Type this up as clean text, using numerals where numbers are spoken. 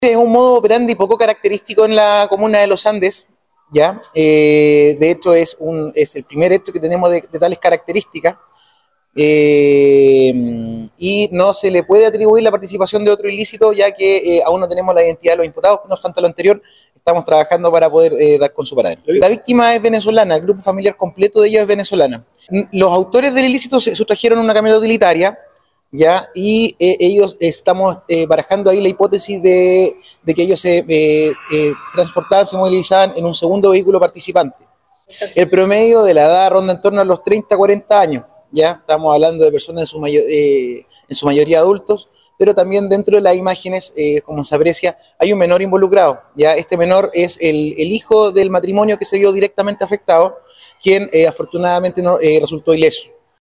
Es un modo operandi poco característico en la comuna de Los Andes, ¿ya? De hecho, es el primer hecho que tenemos de tales características, y no se le puede atribuir la participación de otro ilícito, ya que aún no tenemos la identidad de los imputados. No obstante lo anterior, estamos trabajando para poder dar con su paradero. La víctima es venezolana, el grupo familiar completo de ellos es venezolana. Los autores del ilícito se sustrajeron una camioneta utilitaria, ¿ya? Y ellos estamos barajando ahí la hipótesis de que ellos se transportaban, se movilizaban en un segundo vehículo participante. El promedio de la edad ronda en torno a los 30, 40 años, ¿ya? Estamos hablando de personas en su mayoría adultos, pero también dentro de las imágenes, como se aprecia, hay un menor involucrado, ¿ya? Este menor es el hijo del matrimonio que se vio directamente afectado, quien afortunadamente no, resultó ileso.